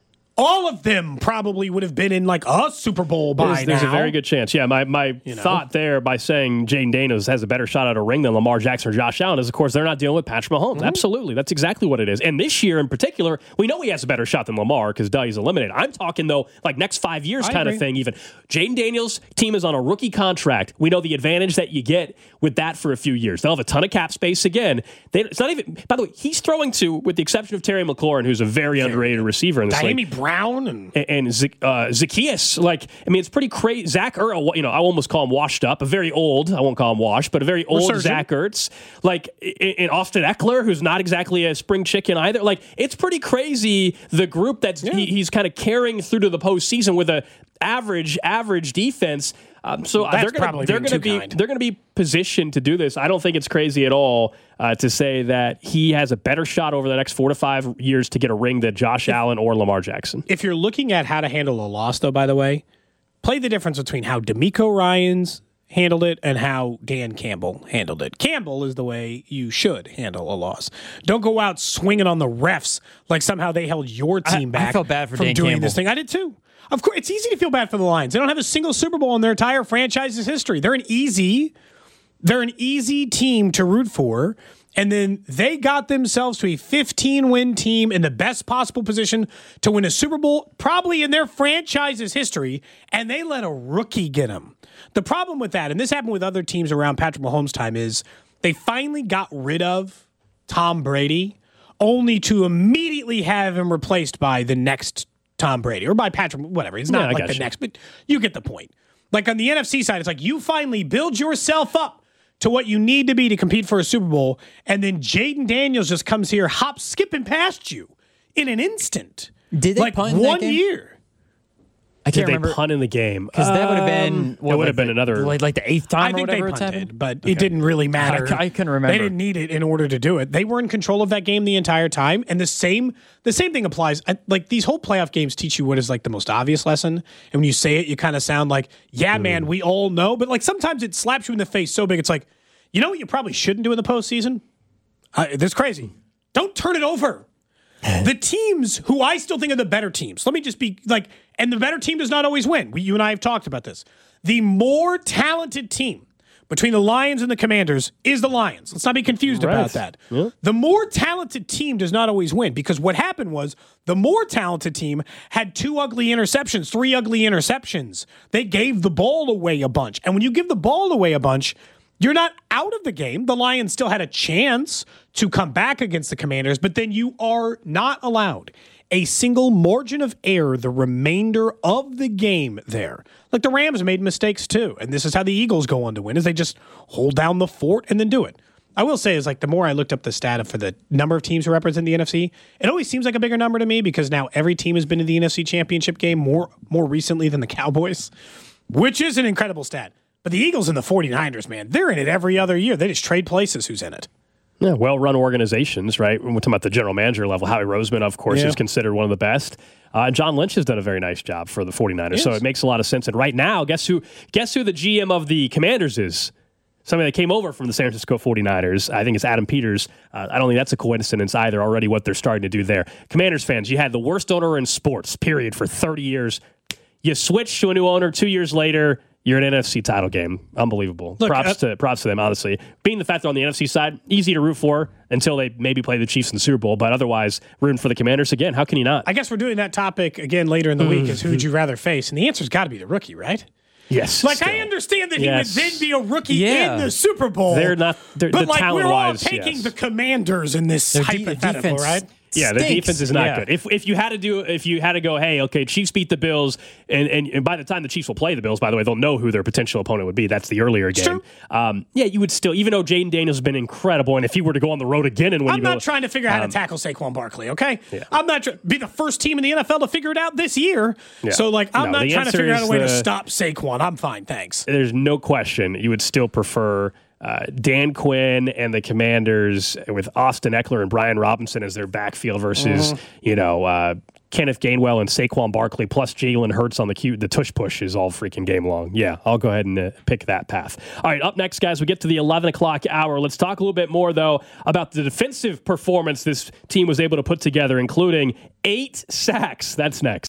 all of them probably would have been in, like, a Super Bowl by There's now. a very good chance. Yeah, my thought there by saying Jayden Daniels has a better shot at a ring than Lamar Jackson or Josh Allen is, of course, they're not dealing with Patrick Mahomes. Mm-hmm. Absolutely. That's exactly what it is. And this year in particular, we know he has a better shot than Lamar because, he's eliminated. I'm talking, though, like next 5 years kind of thing even. Jayden Daniels' team is on a rookie contract. We know the advantage that you get with that for a few years. They'll have a ton of cap space again. It's not even, by the way, he's throwing to, with the exception of Terry McLaurin, who's a very underrated receiver in this league. Brown and Zacchaeus. Like, I mean, it's pretty crazy. Zach Ertz, I almost call him washed up, a very old, I won't call him washed, but a very old Zach Ertz. Like, in Austin Eckler, who's not exactly a spring chicken either. Like, it's pretty crazy, the group that's he's kind of carrying through to the postseason with a average defense. So they're going to be positioned to do this. I don't think it's crazy at all to say that he has a better shot over the next 4 to 5 years to get a ring than Josh Allen or Lamar Jackson. If you're looking at how to handle a loss, though, by the way, play the difference between how DeMeco Ryans handled it and how Dan Campbell handled it. Campbell is the way you should handle a loss. Don't go out swinging on the refs like somehow they held your team back. I felt bad for from Dan doing Campbell. this thing. I did too. Of course, it's easy to feel bad for the Lions. They don't have a single Super Bowl in their entire franchise's history. They're an easy team to root for. And then they got themselves to a 15-win team in the best possible position to win a Super Bowl, probably in their franchise's history, and they let a rookie get them. The problem with that, and this happened with other teams around Patrick Mahomes' time, is they finally got rid of Tom Brady, only to immediately have him replaced by the next Tom Brady, or by Patrick, whatever. It's not like the next, but you get the point. Like on the NFC side, it's like you finally build yourself up to what you need to be to compete for a Super Bowl, and then Jaden Daniels just comes here, skipping past you in an instant. Did they like punt in 1 that game? year? I can't Did remember. they punt in the game? Because that would have been it would have been another like the 8th time I or think they whatever it's punted, happened. but it didn't really matter. I couldn't remember. They didn't need it in order to do it. They were in control of that game the entire time, and the same thing applies. Like these whole playoff games teach you what is like the most obvious lesson, and when you say it, you kind of sound like, yeah, man, we all know. But like sometimes it slaps you in the face so big, it's like, you know what you probably shouldn't do in the postseason? This is crazy. Don't turn it over. The teams who I still think are the better teams, let me just be like, and the better team does not always win. You and I have talked about this. The more talented team between the Lions and the Commanders is the Lions. Let's not be confused about that. Yeah. The more talented team does not always win, because what happened was the more talented team had 3 ugly interceptions. They gave the ball away a bunch. And when you give the ball away a bunch, you're not out of the game. The Lions still had a chance to come back against the Commanders, but then you are not allowed a single margin of error the remainder of the game there. Like the Rams made mistakes too, and this is how the Eagles go on to win, is they just hold down the fort and then do it. I will say is like the more I looked up the stat for the number of teams who represent the NFC, it always seems like a bigger number to me because now every team has been to the NFC Championship game more recently than the Cowboys, which is an incredible stat. But the Eagles and the 49ers, man, they're in it every other year. They just trade places who's in it. Yeah, well-run organizations, right? We're talking about the general manager level. Howie Roseman, of course, is considered one of the best. And John Lynch has done a very nice job for the 49ers, yes. So it makes a lot of sense. And right now, guess who the GM of the Commanders is? Somebody that came over from the San Francisco 49ers. I think it's Adam Peters. I don't think that's a coincidence either, already what they're starting to do there. Commanders fans, you had the worst owner in sports, period, for 30 years. You switched to a new owner 2 years later. You're an NFC title game. Unbelievable. Look, props to them, honestly. Being the fact they're on the NFC side, easy to root for until they maybe play the Chiefs in the Super Bowl, but otherwise, rooting for the Commanders again. How can you not? I guess we're doing that topic again later in the week is who would you rather face? And the answer's got to be the rookie, right? Yes. Like, still. I understand that he would then be a rookie in the Super Bowl. They're not, but the like, we're all talent-wise, taking the Commanders in this hypothetical, right? Yeah, the defense is not good. If you had to go, hey, okay, Chiefs beat the Bills, and by the time the Chiefs will play the Bills, by the way, they'll know who their potential opponent would be. That's the earlier game. You would still, even though Jaden Daniels has been incredible, and if he were to go on the road again and win, I'm not trying to figure out how to tackle Saquon Barkley. Okay, I'm not trying to be the first team in the NFL to figure it out this year. Yeah. So I'm not trying to figure out a way to stop Saquon. I'm fine, thanks. There's no question you would still prefer Dan Quinn and the Commanders with Austin Eckler and Brian Robinson as their backfield versus, Kenneth Gainwell and Saquon Barkley plus Jalen Hurts on the tush push is all freaking game long. Yeah, I'll go ahead and pick that path. All right, up next, guys, we get to the 11 o'clock hour. Let's talk a little bit more, though, about the defensive performance this team was able to put together, including 8 sacks. That's next.